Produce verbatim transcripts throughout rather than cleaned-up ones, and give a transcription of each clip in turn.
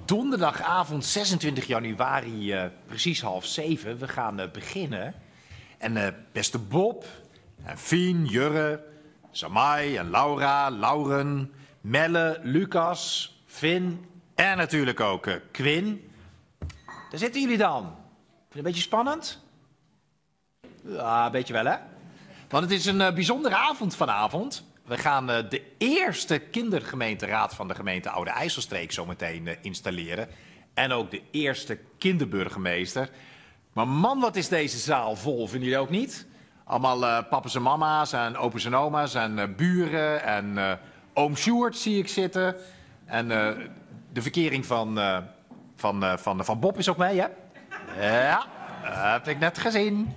donderdagavond zesentwintig januari, uh, precies half zeven. We gaan uh, beginnen. En uh, beste Bob, en Fien, Jurre, Samai en Laura, Lauren, Melle, Lucas, Vin en natuurlijk ook uh, Quinn. Daar zitten jullie dan. Vind je het een beetje spannend? Ja, een beetje wel hè? Want het is een uh, bijzondere avond vanavond. We gaan uh, de eerste kindergemeenteraad van de gemeente Oude IJsselstreek zo meteen uh, installeren. En ook de eerste kinderburgemeester. Maar man, wat is deze zaal vol, vinden jullie ook niet? Allemaal uh, papa's en mama's en opa's en oma's en uh, buren en uh, oom Sjoerd zie ik zitten. En uh, de verkering van, uh, van, uh, van, van Bob is ook mee, hè? Ja, uh, heb ik net gezien.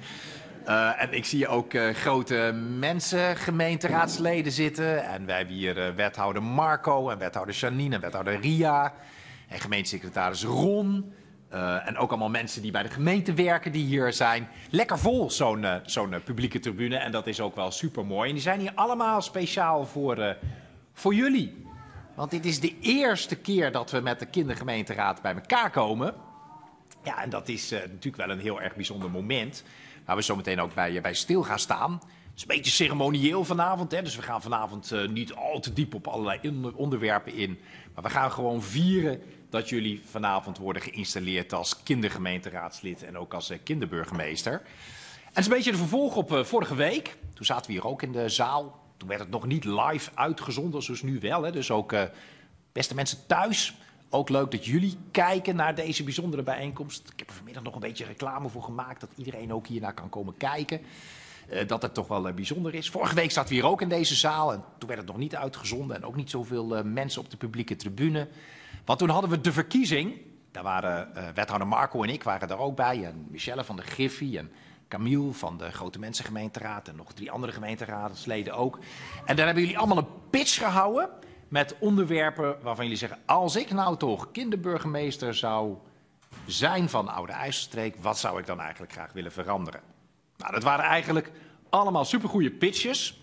Uh, en ik zie ook uh, grote mensen, gemeenteraadsleden zitten. En wij hebben hier uh, wethouder Marco en wethouder Janine en wethouder Ria. En gemeentesecretaris Ron. Uh, en ook allemaal mensen die bij de gemeente werken die hier zijn. Lekker vol, zo'n uh, zo'n uh, publieke tribune. En dat is ook wel super mooi. En die zijn hier allemaal speciaal voor, uh, voor jullie. Want dit is de eerste keer dat we met de kindergemeenteraad bij elkaar komen. Ja, en dat is uh, natuurlijk wel een heel erg bijzonder moment. Waar we zo meteen ook bij, bij stil gaan staan. Het is een beetje ceremonieel vanavond. Hè? Dus we gaan vanavond uh, niet al te diep op allerlei onderwerpen in. Maar we gaan gewoon vieren dat jullie vanavond worden geïnstalleerd als kindergemeenteraadslid en ook als uh, kinderburgemeester. En het is een beetje de vervolg op uh, vorige week. Toen zaten we hier ook in de zaal. Toen werd het nog niet live uitgezonden, zoals nu wel. Hè? Dus ook uh, beste mensen thuis. Ook leuk dat jullie kijken naar deze bijzondere bijeenkomst. Ik heb er vanmiddag nog een beetje reclame voor gemaakt, dat iedereen ook hiernaar kan komen kijken. Uh, dat het toch wel uh, bijzonder is. Vorige week zaten we hier ook in deze zaal en toen werd het nog niet uitgezonden. En ook niet zoveel uh, mensen op de publieke tribune. Want toen hadden we de verkiezing. Daar waren uh, wethouder Marco en ik waren daar ook bij. En Michelle van de Griffie en Camille van de Grote Mensengemeenteraad. En nog drie andere gemeenteraadsleden ook. En daar hebben jullie allemaal een pitch gehouden. Met onderwerpen waarvan jullie zeggen, als ik nou toch kinderburgemeester zou zijn van Oude IJsselstreek, wat zou ik dan eigenlijk graag willen veranderen? Nou, dat waren eigenlijk allemaal supergoeie pitches.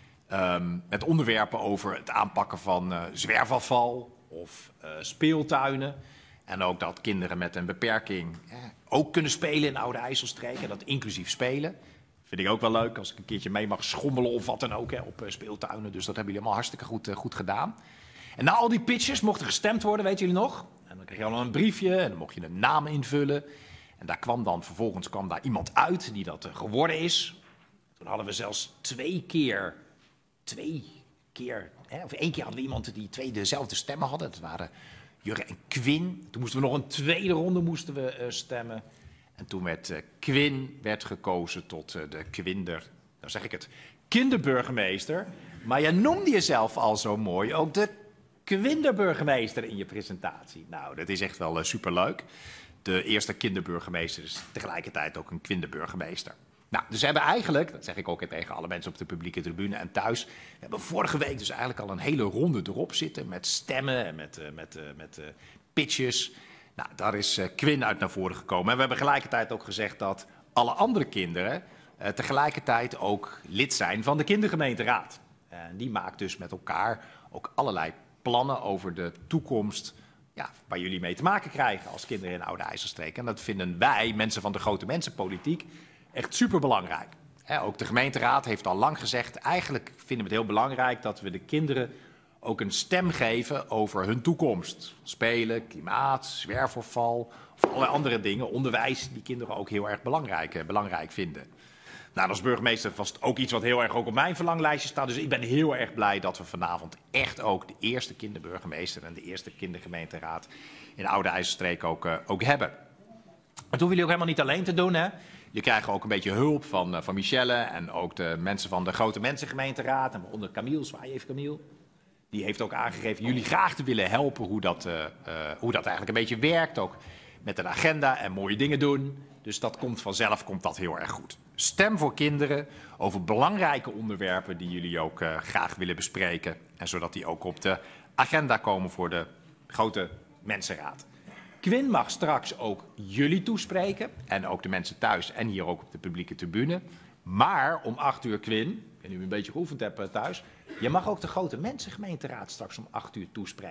Um, met onderwerpen over het aanpakken van uh, zwerfafval of uh, speeltuinen. En ook dat kinderen met een beperking eh, ook kunnen spelen in Oude IJsselstreek. En dat inclusief spelen. Vind ik ook wel leuk als ik een keertje mee mag schommelen of wat dan ook hè, op uh, speeltuinen. Dus dat hebben jullie allemaal hartstikke goed, uh, goed gedaan. En na al die pitches mocht er gestemd worden, weten jullie nog? En dan kreeg je al een briefje en dan mocht je een naam invullen. En daar kwam dan vervolgens kwam daar iemand uit die dat uh, geworden is. Toen hadden we zelfs twee keer, twee keer, hè, of één keer hadden we iemand die twee dezelfde stemmen hadden. Dat waren Jurre en Quinn. Toen moesten we nog een tweede ronde moesten we, uh, stemmen. En toen werd uh, Quinn werd gekozen tot uh, de Quinder, nou zeg ik het, kinderburgemeester. Maar je noemde jezelf al zo mooi ook de Quinderburgemeester in je presentatie. Nou, dat is echt wel uh, superleuk. De eerste kinderburgemeester is tegelijkertijd ook een Quinderburgemeester. Nou, dus we hebben eigenlijk, dat zeg ik ook tegen alle mensen op de publieke tribune en thuis, we hebben vorige week dus eigenlijk al een hele ronde erop zitten met stemmen en met, uh, met, uh, met uh, pitches. Nou, daar is uh, Quinn uit naar voren gekomen. En we hebben tegelijkertijd ook gezegd dat alle andere kinderen uh, tegelijkertijd ook lid zijn van de kindergemeenteraad. En die maakt dus met elkaar ook allerlei plannen over de toekomst, ja, waar jullie mee te maken krijgen als kinderen in Oude IJsselstreek. En dat vinden wij, mensen van de grote mensenpolitiek, echt superbelangrijk. He, ook de gemeenteraad heeft al lang gezegd, eigenlijk vinden we het heel belangrijk dat we de kinderen ook een stem geven over hun toekomst. Spelen, klimaat, zwerfafval of allerlei andere dingen. Onderwijs die kinderen ook heel erg belangrijk, eh, belangrijk vinden. Nou, als burgemeester was het ook iets wat heel erg ook op mijn verlanglijstje staat. Dus ik ben heel erg blij dat we vanavond echt ook de eerste kinderburgemeester en de eerste kindergemeenteraad in Oude IJsselstreek ook, uh, ook hebben. Dat hoeven jullie ook helemaal niet alleen te doen, hè? Je krijgt ook een beetje hulp van, uh, van Michelle en ook de mensen van de Grote Mensengemeenteraad. En onder Camille, zwaai even Camille. Die heeft ook aangegeven jullie graag te willen helpen hoe dat, uh, uh, hoe dat eigenlijk een beetje werkt. Ook met een agenda en mooie dingen doen. Dus dat komt vanzelf komt dat heel erg goed. Stem voor kinderen over belangrijke onderwerpen die jullie ook uh, graag willen bespreken. En zodat die ook op de agenda komen voor de Grote Mensenraad. Quinn mag straks ook jullie toespreken. En ook de mensen thuis en hier ook op de publieke tribune. Maar om acht uur, Quinn, en u een beetje geoefend hebt thuis, je mag ook de Grote Mensengemeenteraad straks om acht uur toespreken.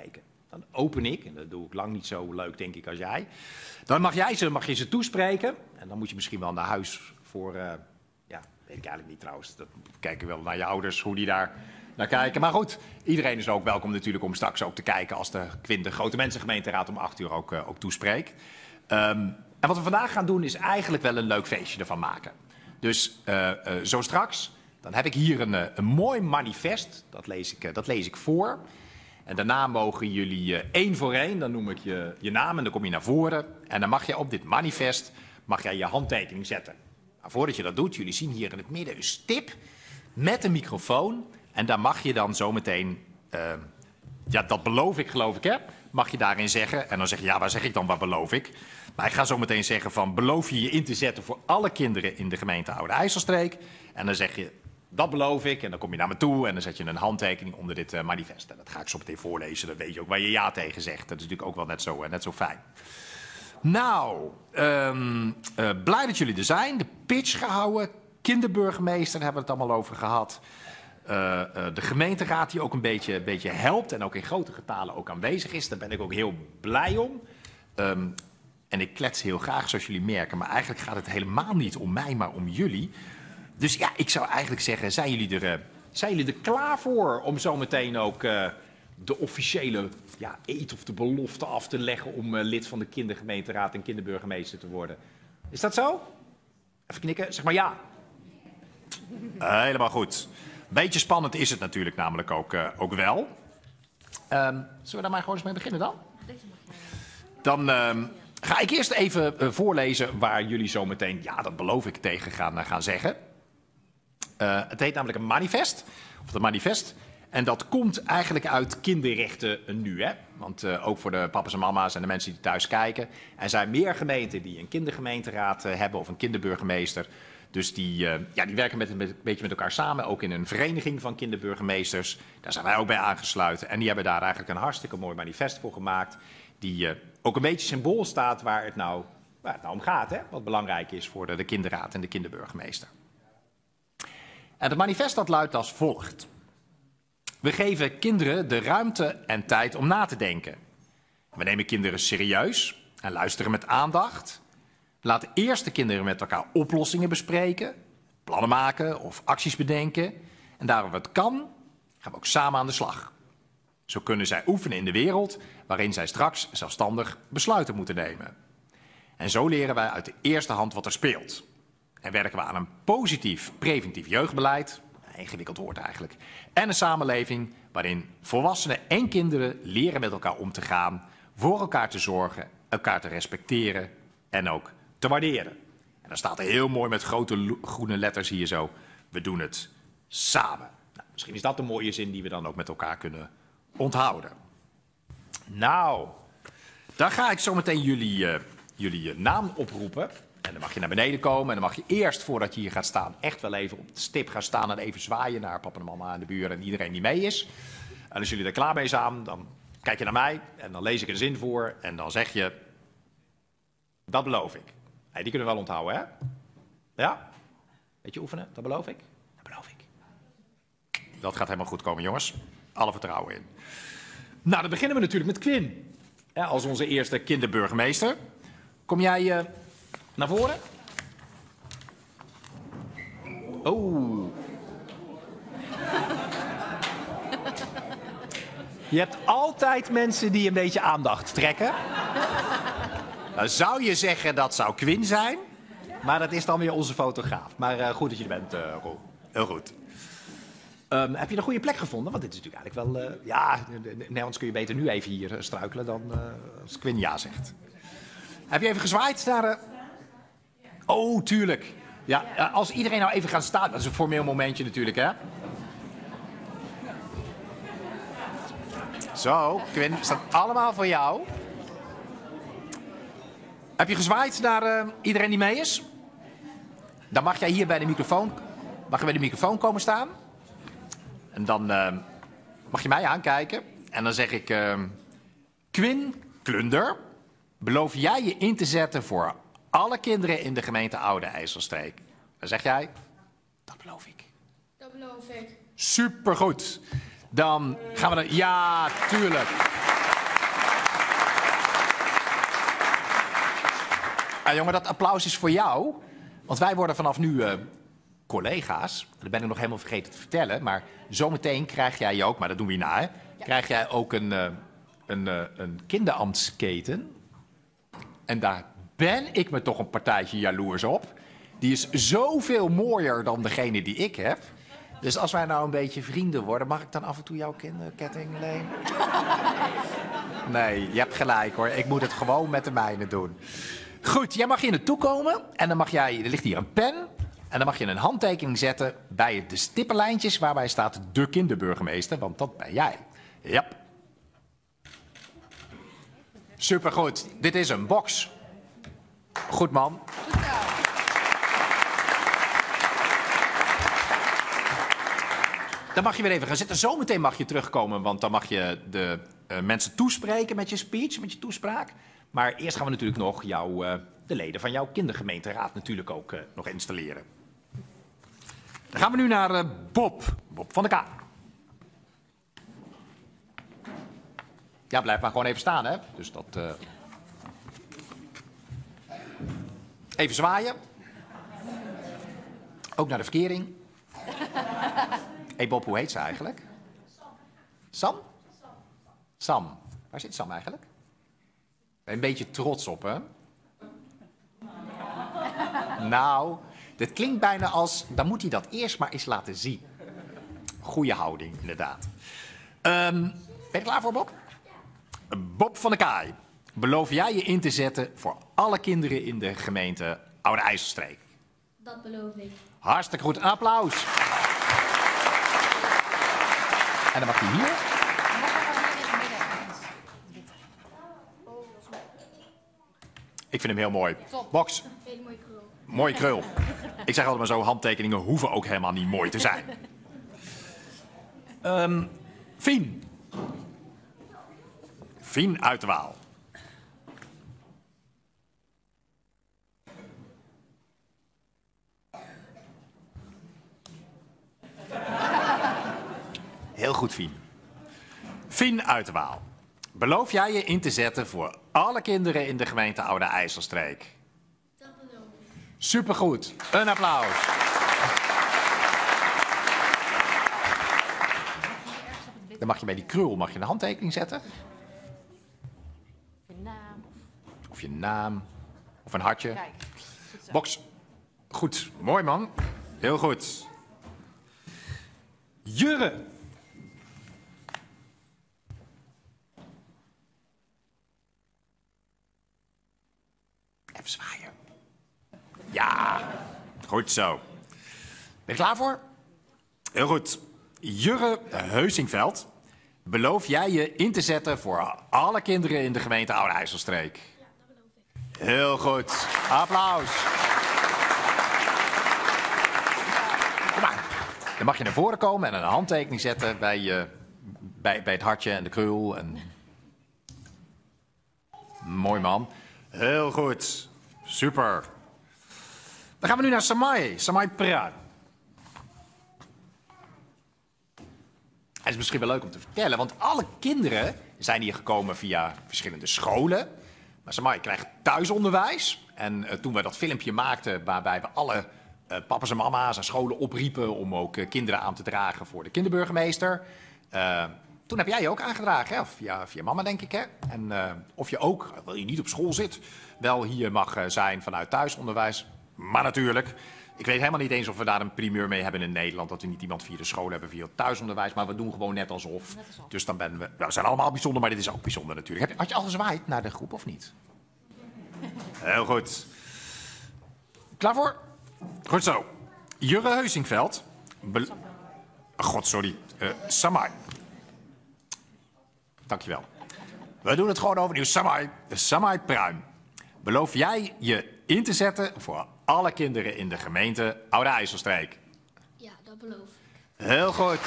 Dan open ik, en dat doe ik lang niet zo leuk denk ik als jij. Dan mag jij ze, mag je ze toespreken. En dan moet je misschien wel naar huis voor, uh, ja, weet ik eigenlijk niet trouwens. Dat kijken wel naar je ouders, hoe die daar naar kijken. Maar goed, iedereen is ook welkom natuurlijk om straks ook te kijken als de Quinn de Grote Mensengemeenteraad om acht uur ook, uh, ook toespreekt. Um, en wat we vandaag gaan doen is eigenlijk wel een leuk feestje ervan maken. Dus uh, uh, zo straks, dan heb ik hier een, uh, een mooi manifest. Dat lees ik, uh, dat lees ik voor. En daarna mogen jullie uh, één voor één, dan noem ik je, je naam en dan kom je naar voren. En dan mag je op dit manifest mag jij je handtekening zetten. Nou, voordat je dat doet, jullie zien hier in het midden een stip met een microfoon. En daar mag je dan zometeen, uh, ja dat beloof ik geloof ik hè, mag je daarin zeggen. En dan zeg je, ja waar zeg ik dan, wat beloof ik? Maar ik ga zo meteen zeggen van, beloof je je in te zetten voor alle kinderen in de gemeente Oude IJsselstreek? En dan zeg je, dat beloof ik. En dan kom je naar me toe en dan zet je een handtekening onder dit uh, manifest. En dat ga ik zo meteen voorlezen, dan weet je ook waar je ja tegen zegt. Dat is natuurlijk ook wel net zo, uh, net zo fijn. Nou, um, uh, blij dat jullie er zijn. De pitch gehouden, kinderburgemeester hebben we het allemaal over gehad. Uh, uh, de gemeenteraad die ook een beetje, beetje helpt en ook in grote getalen ook aanwezig is. Daar ben ik ook heel blij om. Um, en ik klets heel graag, zoals jullie merken. Maar eigenlijk gaat het helemaal niet om mij, maar om jullie. Dus ja, ik zou eigenlijk zeggen, zijn jullie er, uh, zijn jullie er klaar voor om zometeen ook uh, de officiële ja, eed of de belofte af te leggen om uh, lid van de kindergemeenteraad en kinderburgemeester te worden? Is dat zo? Even knikken, zeg maar ja. Uh, helemaal goed. Beetje spannend is het natuurlijk namelijk ook, uh, ook wel. Um, zullen we daar maar gewoon eens mee beginnen dan? Dan um, ga ik eerst even uh, voorlezen waar jullie zo meteen, ja dat beloof ik, tegen gaan, uh, gaan zeggen. Uh, het heet namelijk een manifest, of het manifest. En dat komt eigenlijk uit Kinderrechten Nu. Hè? Want uh, ook voor de papa's en mama's en de mensen die thuis kijken. Er zijn meer gemeenten die een kindergemeenteraad uh, hebben of een kinderburgemeester. Dus die, uh, ja, die werken met, met, een beetje met elkaar samen, ook in een vereniging van kinderburgemeesters. Daar zijn wij ook bij aangesloten. En die hebben daar eigenlijk een hartstikke mooi manifest voor gemaakt. Die uh, ook een beetje symbool staat waar het nou, waar het nou om gaat. Hè? Wat belangrijk is voor de, de kinderraad en de kinderburgemeester. En het manifest dat luidt als volgt. We geven kinderen de ruimte en tijd om na te denken. We nemen kinderen serieus en luisteren met aandacht. Laten eerst de kinderen met elkaar oplossingen bespreken, plannen maken of acties bedenken. En daar waar het kan, gaan we ook samen aan de slag. Zo kunnen zij oefenen in de wereld waarin zij straks zelfstandig besluiten moeten nemen. En zo leren wij uit de eerste hand wat er speelt. En werken we aan een positief preventief jeugdbeleid, een ingewikkeld woord eigenlijk, en een samenleving waarin volwassenen en kinderen leren met elkaar om te gaan, voor elkaar te zorgen, elkaar te respecteren en ook te waarderen. En dan staat er heel mooi met grote groene letters hier zo, we doen het samen. Nou, misschien is dat een mooie zin die we dan ook met elkaar kunnen onthouden. Nou, dan ga ik zo meteen jullie, uh, jullie uh, naam oproepen. En dan mag je naar beneden komen en dan mag je eerst, voordat je hier gaat staan, echt wel even op de stip gaan staan en even zwaaien naar papa en mama en de buren en iedereen die mee is. En als jullie er klaar mee zijn, dan kijk je naar mij en dan lees ik een zin voor en dan zeg je, dat beloof ik. Hey, die kunnen we wel onthouden, hè? Ja? Weet je oefenen? Dat beloof ik? Dat beloof ik. Dat gaat helemaal goed komen, jongens. Alle vertrouwen in. Nou, dan beginnen we natuurlijk met Quinn. Ja, als onze eerste kinderburgemeester. Kom jij uh, naar voren? Oh. Je hebt altijd mensen die een beetje aandacht trekken. Dan zou je zeggen dat zou Quinn zijn, maar dat is dan weer onze fotograaf. Maar uh, goed dat je er bent, uh, Roel. Heel goed. Um, heb je een goede plek gevonden? Want dit is natuurlijk eigenlijk wel... Uh, ja, nee, anders kun je beter nu even hier uh, struikelen dan uh, als Quinn ja zegt. Heb je even gezwaaid naar... Uh... Oh, tuurlijk. Ja, uh, als iedereen nou even gaat staan... Dat is een formeel momentje natuurlijk, hè? Zo, Quinn, staat allemaal voor jou. Heb je gezwaaid naar uh, iedereen die mee is? Dan mag jij hier bij de microfoon, mag je bij de microfoon komen staan. En dan uh, mag je mij aankijken. En dan zeg ik... Uh, Quinn Klunder, beloof jij je in te zetten voor alle kinderen in de gemeente Oude IJsselstreek? Dan zeg jij... Dat beloof ik. Dat beloof ik. Supergoed. Dan gaan we er... Ja, tuurlijk. Ah, jongen, dat applaus is voor jou. Want wij worden vanaf nu uh, collega's. Dat ben ik nog helemaal vergeten te vertellen. Maar zometeen krijg jij ook, maar dat doen we hierna, hè? Ja. Krijg jij ook een, uh, een, uh, een kinderambtsketen. En daar ben ik me toch een partijtje jaloers op. Die is zoveel mooier dan degene die ik heb. Dus als wij nou een beetje vrienden worden, mag ik dan af en toe jouw kinderketting lenen? Nee, je hebt gelijk hoor. Ik moet het gewoon met de mijne doen. Goed, jij mag hier naartoe komen en dan mag jij, er ligt hier een pen. En dan mag je een handtekening zetten bij de stippenlijntjes waarbij staat de kinderburgemeester, want dat ben jij. Ja. Supergoed, dit is een box. Goed man. Dan mag je weer even gaan zitten. Zometeen mag je terugkomen, want dan mag je de uh, mensen toespreken met je speech, met je toespraak. Maar eerst gaan we natuurlijk nog jou, uh, de leden van jouw kindergemeenteraad natuurlijk ook uh, nog installeren. Dan gaan we nu naar uh, Bob. Bob van der K. Ja, blijf maar gewoon even staan, hè. Dus dat... Uh... Even zwaaien. Ook naar de verkering. Hé hey Bob, hoe heet ze eigenlijk? Sam. Sam? Sam. Waar zit Sam eigenlijk? Ben je een beetje trots op, hè? Nou, dit klinkt bijna als... Dan moet hij dat eerst maar eens laten zien. Goeie houding, inderdaad. Um, ben je er klaar voor, Bob? Bob van der Kaai. Beloof jij je in te zetten voor alle kinderen in de gemeente Oude IJsselstreek? Dat beloof ik. Hartstikke goed. Een applaus. En dan mag je hier. Ik vind hem heel mooi. Box. Hele mooie krul. Mooie krul. Ik zeg altijd maar zo, handtekeningen hoeven ook helemaal niet mooi te zijn. Um, Fien. Fien uit de Waal. Heel goed, Fien. Fien uit de Waal. Beloof jij je in te zetten voor alle kinderen in de gemeente Oude IJsselstreek? Dat beloof ik. Supergoed. Een applaus. Dan mag je bij die krul mag je een handtekening zetten. Je naam. Of je naam. Of een hartje. Kijk, goed zo. Box. Goed. Mooi, man. Heel goed. Jurre. Even zwaaien. Ja. Goed zo. Ben je klaar voor? Heel goed. Jurre Heusingveld. Beloof jij je in te zetten voor alle kinderen in de gemeente Oude IJsselstreek? Ja, dat beloof ik. Heel goed. Applaus. Kom maar. Dan mag je naar voren komen en een handtekening zetten bij, uh, bij, bij het hartje en de krul. En... Mooi man. Heel goed. Super. Dan gaan we nu naar Samai. Samai Pruim. Het is misschien wel leuk om te vertellen, want alle kinderen zijn hier gekomen via verschillende scholen. Maar Samai krijgt thuisonderwijs. En uh, toen we dat filmpje maakten waarbij we alle uh, papa's en mama's en scholen opriepen om ook uh, kinderen aan te dragen voor de kinderburgemeester. Uh, toen heb jij je ook aangedragen, hè? Via, via mama denk ik. Hè? En uh, of je ook, wil je niet op school zit, wel hier mag uh, zijn vanuit thuisonderwijs. Maar natuurlijk... Ik weet helemaal niet eens of we daar een primeur mee hebben in Nederland. Dat we niet iemand via de school hebben, via het thuisonderwijs. Maar we doen gewoon net alsof. Net alsof. Dus dan ben we... Nou, we zijn allemaal bijzonder, maar dit is ook bijzonder natuurlijk. Heb je, had je al gezwaaid naar de groep of niet? Heel goed. Klaar voor? Goed zo. Jurre Heusingveld. Be- God, sorry. Uh, Samai. Dankjewel. We doen het gewoon overnieuw. Samai. Samai Pruim. Beloof jij je in te zetten voor alle kinderen in de gemeente Oude IJsselstreek? Ja, dat beloof ik. Heel goed.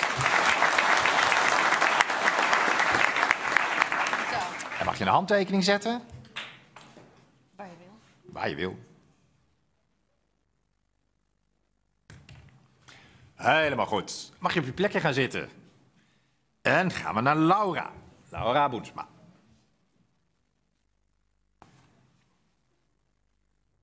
Zo, En mag je een handtekening zetten? waar je wil. Waar je wil. Helemaal goed. Mag je op je plekje gaan zitten. En gaan we naar Laura. Laura Boensma.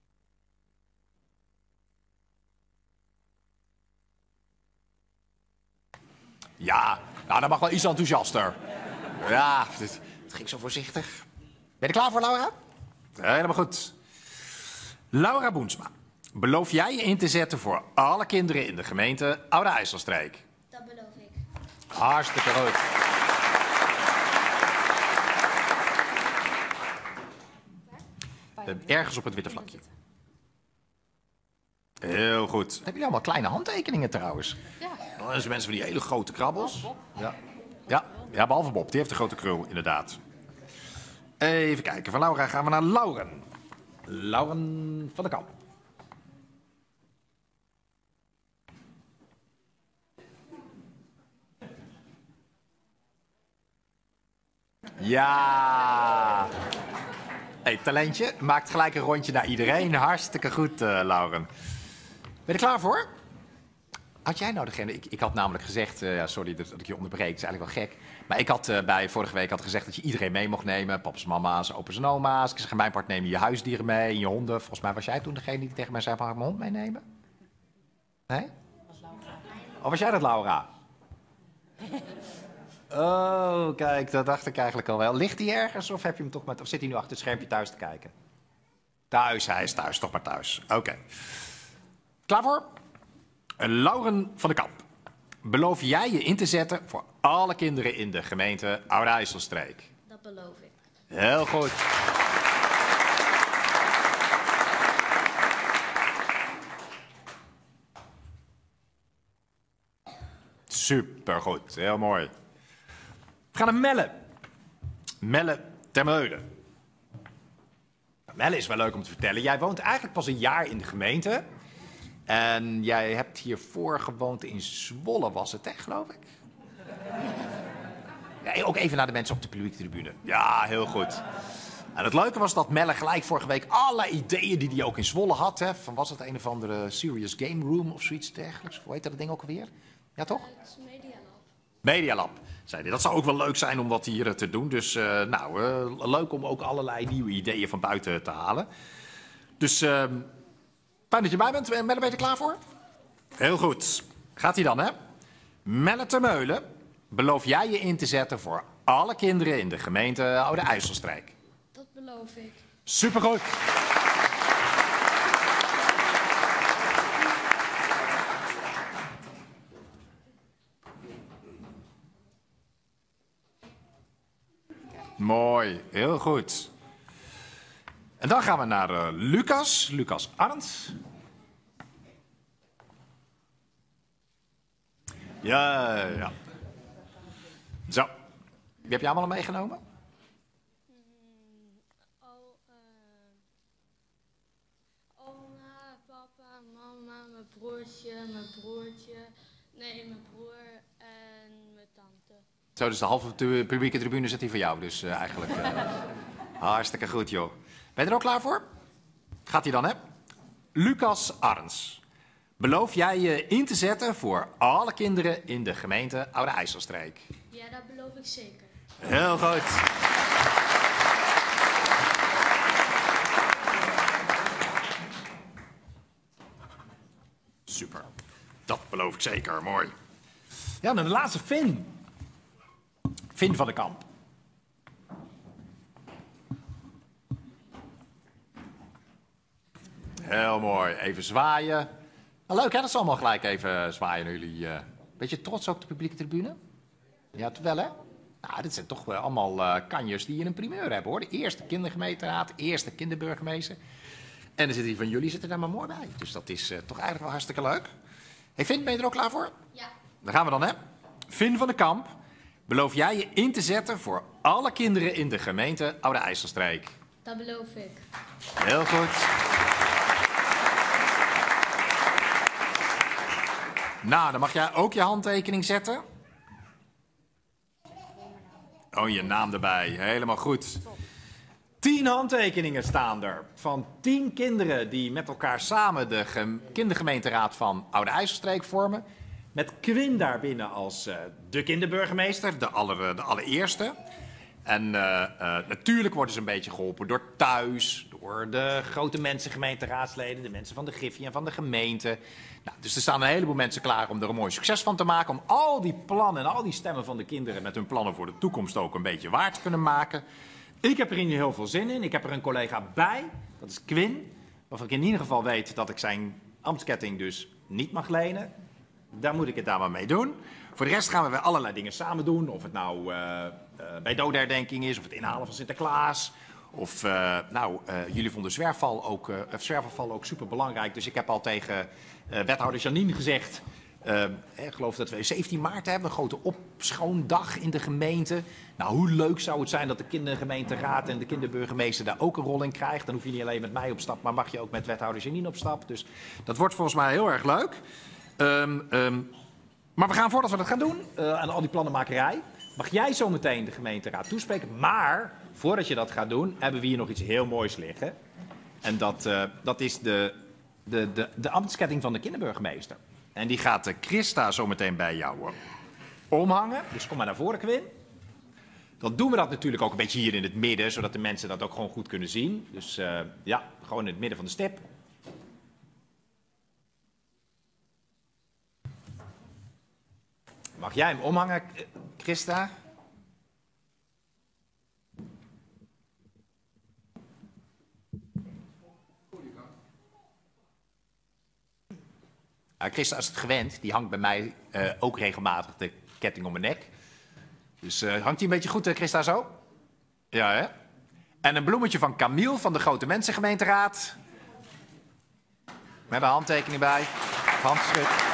Ja, nou, dat mag wel iets enthousiaster. Ja, het, het ging zo voorzichtig. Ben je er klaar voor, Laura? Helemaal goed. Laura Boensma, beloof jij je in te zetten voor alle kinderen in de gemeente Oude IJsselstreek? Dat beloof ik. Hartstikke goed. Uh, ergens op het witte vlakje. Heel goed. Dan hebben jullie allemaal kleine handtekeningen trouwens. Ja. Dan zijn mensen van die hele grote krabbels. Ja. Ja. Ja, behalve Bob, die heeft een grote krul, inderdaad. Even kijken, van Laura gaan we naar Lauren. Lauren van der Kamp. Ja. Hey, talentje, maakt gelijk een rondje naar iedereen. Hartstikke goed, uh, Lauren. Ben je er klaar voor? Had jij nou degene... Ik, ik had namelijk gezegd... Uh, ja, sorry dat, dat ik je onderbreek, het is eigenlijk wel gek. Maar ik had uh, bij vorige week had gezegd dat je iedereen mee mocht nemen. Papa's, mama's, opa's en oma's. Ik zeg, mijn part neem je je huisdieren mee en je honden. Volgens mij was jij toen degene die tegen mij zei, mag ik mijn hond meenemen? Nee? Of was jij dat, Laura? Oh, kijk, dat dacht ik eigenlijk al wel. Ligt hij ergens of, heb je hem toch met, of zit hij nu achter het schermpje thuis te kijken? Thuis, hij is thuis, toch maar thuis. Oké. Okay. Klaar voor? Lauren van der Kamp. Beloof jij je in te zetten voor alle kinderen in de gemeente Oude IJsselstreek? Dat beloof ik. Heel goed. Supergoed, heel mooi. We gaan naar Melle. Melle Termeulen. Melle is wel leuk om te vertellen. Jij woont eigenlijk pas een jaar in de gemeente. En jij hebt hiervoor gewoond in Zwolle, was het, hè, geloof ik? Ja, ook even naar de mensen op de publieke tribune. Ja, heel goed. En het leuke was dat Melle gelijk vorige week alle ideeën die hij ook in Zwolle had... Hè, van was het een of andere Serious Game Room of zoiets dergelijks? Hoe heet dat ding ook alweer? Ja, toch? Het is Medialab. Medialab, zei hij. Dat zou ook wel leuk zijn om dat hier te doen. Dus uh, nou, uh, leuk om ook allerlei nieuwe ideeën van buiten te halen. Dus uh, fijn dat je bij bent. Melle, ben je er klaar voor? Heel goed. Gaat hij dan, hè? Melle Termeulen, beloof jij je in te zetten voor alle kinderen in de gemeente Oude IJsselstreek? Dat beloof ik. Supergoed. Mooi, heel goed. En dan gaan we naar uh, Lucas, Lucas Arndt. Ja, ja. Zo, wie heb je allemaal meegenomen? Mm, oh, uh, oma, papa, mama, mijn broertje, mijn broertje. Nee, mijn broer en mijn tante. Zo, dus de halve tu- publieke tribune zit hier voor jou, dus uh, eigenlijk. Uh, hartstikke goed, joh. Ben je er ook klaar voor? Gaat hij dan, hè? Lucas Arns. Beloof jij je in te zetten voor alle kinderen in de gemeente Oude IJsselstreek? Ja, dat beloof ik zeker. Heel goed. Super. Dat beloof ik zeker. Mooi. Ja, en de laatste Finn. Finn van der Kamp. Heel mooi. Even zwaaien. Nou, leuk hè, dat ze allemaal gelijk even zwaaien naar jullie. Uh, beetje trots op de publieke tribune? Ja, toch wel hè? Nou, dit zijn toch uh, allemaal uh, kanjers die een primeur hebben hoor. De eerste kindergemeenteraad, de eerste kinderburgemeester. En er zitten die van jullie zitten daar maar mooi bij. Dus dat is uh, toch eigenlijk wel hartstikke leuk. Hey Finn, ben je er ook klaar voor? Ja. Dan gaan we dan hè. Finn van der Kamp, beloof jij je in te zetten voor alle kinderen in de gemeente Oude IJsselstreek? Dat beloof ik. Heel goed. Nou, dan mag jij ook je handtekening zetten. Oh, je naam erbij. Helemaal goed. Tien handtekeningen staan er. Van tien kinderen die met elkaar samen de ge- kindergemeenteraad van Oude IJsselstreek vormen. Met Quinn daarbinnen als uh, de kinderburgemeester, de, aller, de allereerste. En uh, uh, natuurlijk worden ze een beetje geholpen door thuis, door de grote mensen, gemeenteraadsleden, de mensen van de Griffie en van de gemeente. Nou, dus er staan een heleboel mensen klaar om er een mooi succes van te maken. Om al die plannen en al die stemmen van de kinderen met hun plannen voor de toekomst ook een beetje waar te kunnen maken. Ik heb er in heel veel zin in. Ik heb er een collega bij, dat is Quinn. Waarvan ik in ieder geval weet dat ik zijn ambtsketting dus niet mag lenen. Daar moet ik het daar maar mee doen. Voor de rest gaan we weer allerlei dingen samen doen. Of het nou uh, uh, bij dodenherdenking is, of het inhalen van Sinterklaas. Of, uh, nou, uh, jullie vonden zwerfval ook, uh, zwerfafval ook super belangrijk. Dus ik heb al tegen uh, wethouder Janine gezegd. Uh, ik geloof dat we zeventien maart hebben, een grote opschoondag in de gemeente. Nou, hoe leuk zou het zijn dat de kindergemeenteraad en de kinderburgemeester daar ook een rol in krijgt. Dan hoef je niet alleen met mij op stap, maar mag je ook met wethouder Janine op stap. Dus dat wordt volgens mij heel erg leuk. Um, um, maar we gaan voordat we dat gaan doen, uh, aan al die plannenmakerij, mag jij zo meteen de gemeenteraad toespreken. Maar voordat je dat gaat doen, hebben we hier nog iets heel moois liggen. En dat, uh, dat is de, de, de, de ambtsketting van de kinderburgemeester. En die gaat uh, Christa zo meteen bij jou uh, omhangen. Dus kom maar naar voren, Quinn. Dan doen we dat natuurlijk ook een beetje hier in het midden, zodat de mensen dat ook gewoon goed kunnen zien. Dus uh, ja, gewoon in het midden van de stip. Mag jij hem omhangen, Christa? Uh, Christa is het gewend, die hangt bij mij uh, ook regelmatig de ketting om mijn nek. Dus uh, hangt die een beetje goed, uh, Christa, zo? Ja, hè? En een bloemetje van Camille van de Grote Mensengemeenteraad. Met een handtekening bij. Handschrift.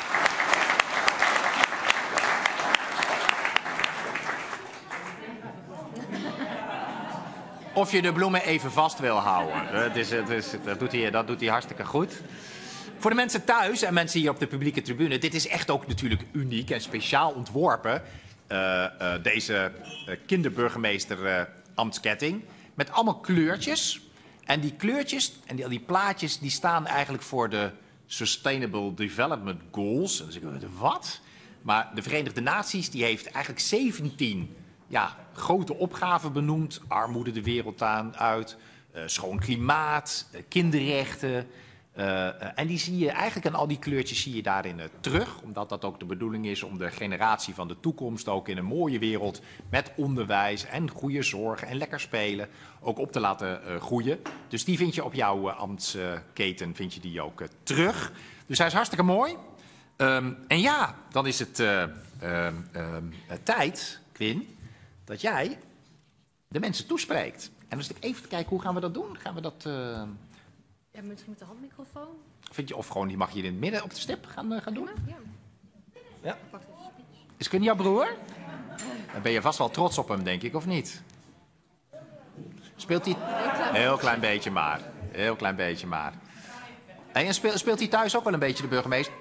Of je de bloemen even vast wil houden. Dat, is, dat, is, dat, doet hij, dat doet hij hartstikke goed. Voor de mensen thuis en mensen hier op de publieke tribune. Dit is echt ook natuurlijk uniek en speciaal ontworpen. Uh, uh, deze uh, kinderburgemeester uh, ambtsketting. Met allemaal kleurtjes. En die kleurtjes en die, die plaatjes die staan eigenlijk voor de Sustainable Development Goals. En dan zeg ik, wat? Maar de Verenigde Naties die heeft eigenlijk zeventien... Ja, grote opgaven benoemd. Armoede de wereld aan, uit. Uh, schoon klimaat. Uh, kinderrechten. Uh, uh, en die zie je eigenlijk aan al die kleurtjes zie je daarin uh, terug. Omdat dat ook de bedoeling is om de generatie van de toekomst ook in een mooie wereld met onderwijs en goede zorg en lekker spelen ook op te laten uh, groeien. Dus die vind je op jouw uh, ambtsketen vind je die ook uh, terug. Dus hij is hartstikke mooi. Um, en ja, dan is het uh, uh, uh, tijd, Quinn, dat jij de mensen toespreekt. En dan zit ik even te kijken, hoe gaan we dat doen? Gaan we dat... Uh... Ja, misschien met de handmicrofoon. Vind je, of gewoon, die mag je in het midden op de stip gaan, uh, gaan doen? Ja. Ja. Is Quinn jouw broer? Dan ben je vast wel trots op hem, denk ik, of niet? Speelt hij... Heel klein beetje maar. Heel klein beetje maar. En speelt, speelt hij thuis ook wel een beetje de burgemeester?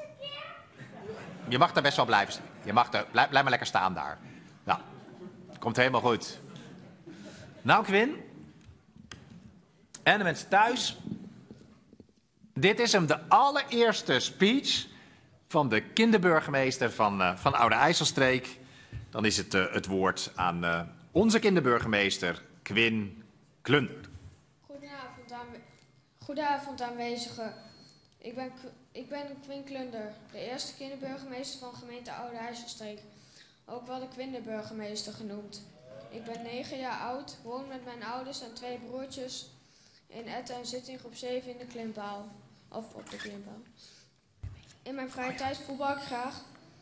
Je mag daar best wel blijven staan. Je mag daar, blijf, blijf maar lekker staan daar. Nou, komt helemaal goed. Nou, Quinn. En de mensen thuis. Dit is hem, de allereerste speech van de kinderburgemeester van, uh, van Oude IJsselstreek. Dan is het uh, het woord aan uh, onze kinderburgemeester, Quinn Klunder. Goedenavond, aanwe Goedenavond aanwezigen. Ik ben, ik ben Quinn Klunder, de eerste kinderburgemeester van gemeente Oude IJsselstreek. Ook wel de kinderburgemeester genoemd. Ik ben negen jaar oud, woon met mijn ouders en twee broertjes in Etten en zit in groep zeven in de klimpaal. Of op de klimpaal. In mijn vrije tijd voetbal ik graag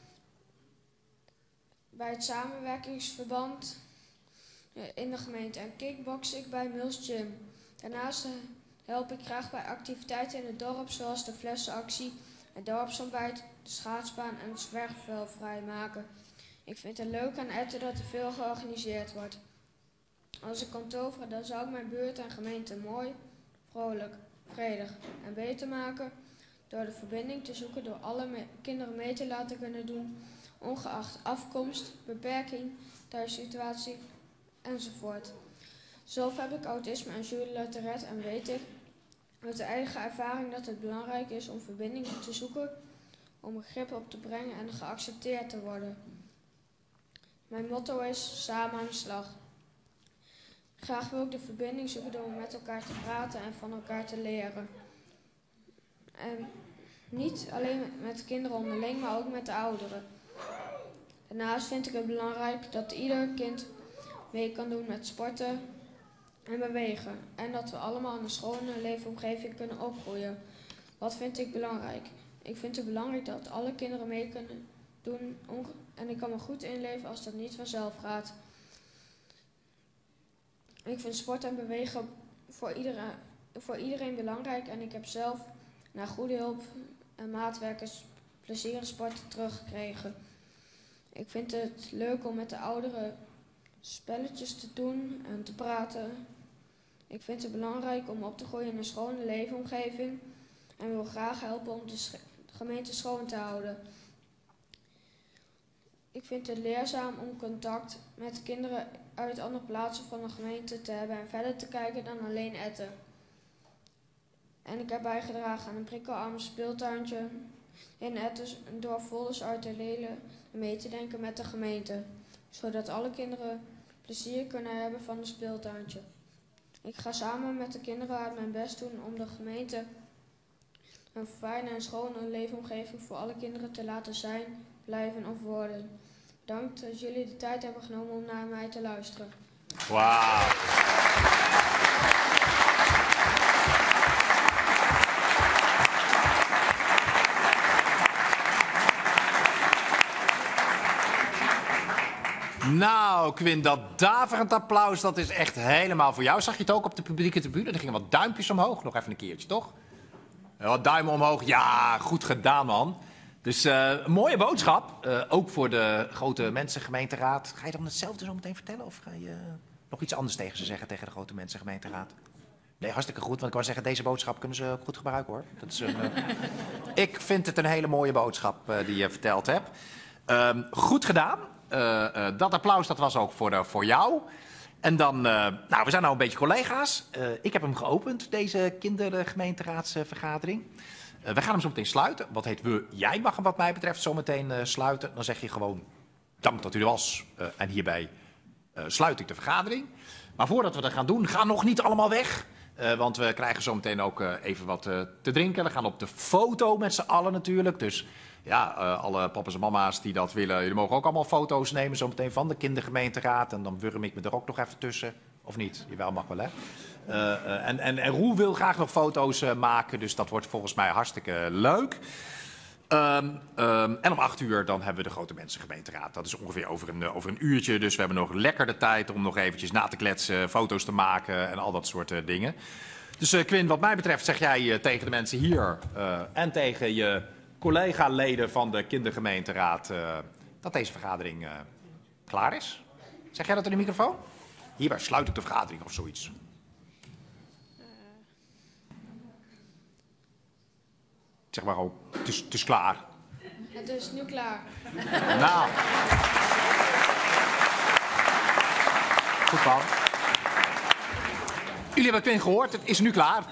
bij het samenwerkingsverband in de gemeente en kickbox ik bij Mills Gym. Daarnaast help ik graag bij activiteiten in het dorp zoals de flessenactie, het dorpsontbijt, de schaatsbaan en het zwerfvuil vrijmaken. Ik vind het leuk aan Etten dat er veel georganiseerd wordt. Als ik kon toveren, dan zou ik mijn buurt en gemeente mooi, vrolijk, vredig en beter maken door de verbinding te zoeken door alle me kinderen mee te laten kunnen doen, ongeacht afkomst, beperking, thuissituatie enzovoort. Zelf heb ik autisme en Jules Tourette en weet ik uit de eigen ervaring dat het belangrijk is om verbindingen te zoeken, om begrip op te brengen en geaccepteerd te worden. Mijn motto is samen aan de slag. Graag wil ik de verbinding zoeken door met elkaar te praten en van elkaar te leren. En niet alleen met kinderen onderling, maar ook met de ouderen. Daarnaast vind ik het belangrijk dat ieder kind mee kan doen met sporten en bewegen. En dat we allemaal in een schone leefomgeving kunnen opgroeien. Wat vind ik belangrijk? Ik vind het belangrijk dat alle kinderen mee kunnen doen. En ik kan me goed inleven als dat niet vanzelf gaat. Ik vind sport en bewegen voor iedereen, voor iedereen belangrijk. En ik heb zelf na goede hulp en maatwerkers plezier in sport teruggekregen. Ik vind het leuk om met de ouderen spelletjes te doen en te praten. Ik vind het belangrijk om op te groeien in een schone leefomgeving. En wil graag helpen om de gemeente schoon te houden. Ik vind het leerzaam om contact met kinderen uit andere plaatsen van de gemeente te hebben en verder te kijken dan alleen Etten. En ik heb bijgedragen aan een prikkelarm speeltuintje in Etten door folders uit te delen en mee te denken met de gemeente. Zodat alle kinderen plezier kunnen hebben van het speeltuintje. Ik ga samen met de kinderen uit mijn best doen om de gemeente een fijne en schone leefomgeving voor alle kinderen te laten zijn, blijven of worden. Bedankt dat jullie de tijd hebben genomen om naar mij te luisteren. Wauw. Nou, Quinn, dat daverend applaus, dat is echt helemaal voor jou. Zag je het ook op de publieke tribune? Er gingen wat duimpjes omhoog. Nog even een keertje, toch? Ja, wat duimen omhoog. Ja, goed gedaan, man. Dus uh, een mooie boodschap. Uh, ook voor de grote mensengemeenteraad. Ga je dan hetzelfde zo meteen vertellen? Of ga je uh, nog iets anders tegen ze zeggen, tegen de grote mensengemeenteraad? Nee, hartstikke goed. Want ik wou zeggen, deze boodschap kunnen ze ook goed gebruiken, hoor. Dat is een, uh... ik vind het een hele mooie boodschap uh, die je verteld hebt. Uh, goed gedaan. Uh, uh, dat applaus dat was ook voor, uh, voor jou. En dan, uh, nou, we zijn nou een beetje collega's. Uh, ik heb hem geopend, deze kindergemeenteraadsvergadering. Uh, we gaan hem zo meteen sluiten. Wat heet we? Jij mag hem wat mij betreft zo meteen uh, sluiten. Dan zeg je gewoon, dank dat u er was. Uh, en hierbij uh, sluit ik de vergadering. Maar voordat we dat gaan doen, ga nog niet allemaal weg. Uh, want we krijgen zo meteen ook uh, even wat uh, te drinken. We gaan op de foto met z'n allen natuurlijk. Dus ja, uh, alle papa's en mama's die dat willen, jullie mogen ook allemaal foto's nemen zo meteen van de kindergemeenteraad. En dan wurm ik me er ook nog even tussen. Of niet? Jawel, mag wel, hè? Uh, uh, en, en, en Roel wil graag nog foto's uh, maken, dus dat wordt volgens mij hartstikke leuk. Um, um, en om acht uur dan hebben we de grote mensengemeenteraad. Dat is ongeveer over een, over een uurtje, dus we hebben nog lekker de tijd om nog eventjes na te kletsen, foto's te maken en al dat soort uh, dingen. Dus uh, Quinn, wat mij betreft zeg jij uh, tegen de mensen hier uh, en tegen je collega-leden van de kindergemeenteraad uh, dat deze vergadering uh, klaar is. Zeg jij dat in de microfoon? Hierbij sluit ik de vergadering of zoiets. Zeg maar ook, het is, het is klaar. Het is nu klaar. Nou. Goed man. Jullie hebben Quinn gehoord, het is nu klaar.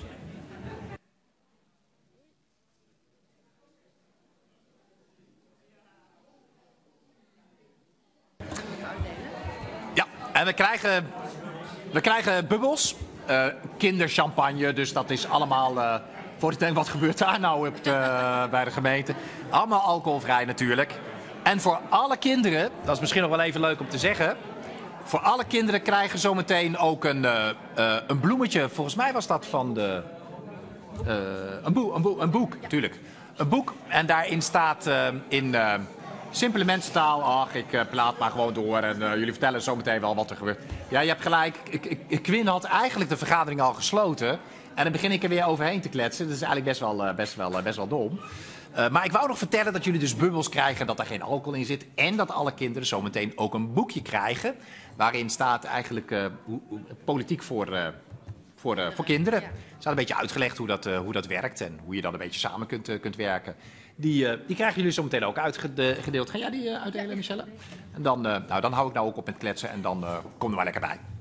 Ja, en we krijgen, we krijgen bubbels, uh, kinderchampagne, dus dat is allemaal... Uh, Voor ik denk, wat gebeurt daar nou op de, bij de gemeente? Allemaal alcoholvrij natuurlijk. En voor alle kinderen, dat is misschien nog wel even leuk om te zeggen. Voor alle kinderen krijgen zometeen ook een, uh, uh, een bloemetje. Volgens mij was dat van de... Uh, een, boek, een, boek, een boek, natuurlijk. Een boek. En daarin staat uh, in uh, simpele mensentaal... Ach, ik uh, praat maar gewoon door en uh, jullie vertellen zometeen wel wat er gebeurt. Ja, je hebt gelijk. Ik, ik, Quinn had eigenlijk de vergadering al gesloten... En dan begin ik er weer overheen te kletsen. Dat is eigenlijk best wel, best wel, best wel dom. Uh, maar ik wou nog vertellen dat jullie dus bubbels krijgen, dat er geen alcohol in zit. En dat alle kinderen zometeen ook een boekje krijgen. Waarin staat eigenlijk uh, hoe, hoe, politiek voor, uh, voor, uh, voor kinderen. Er staat een beetje uitgelegd hoe dat, uh, hoe dat werkt. En hoe je dan een beetje samen kunt, uh, kunt werken. Die, uh, die krijgen jullie zometeen ook uitgedeeld. Ga jij die uh, uitdelen, Michelle? En dan, uh, nou, dan hou ik nou ook op met kletsen. En dan uh, kom er maar lekker bij.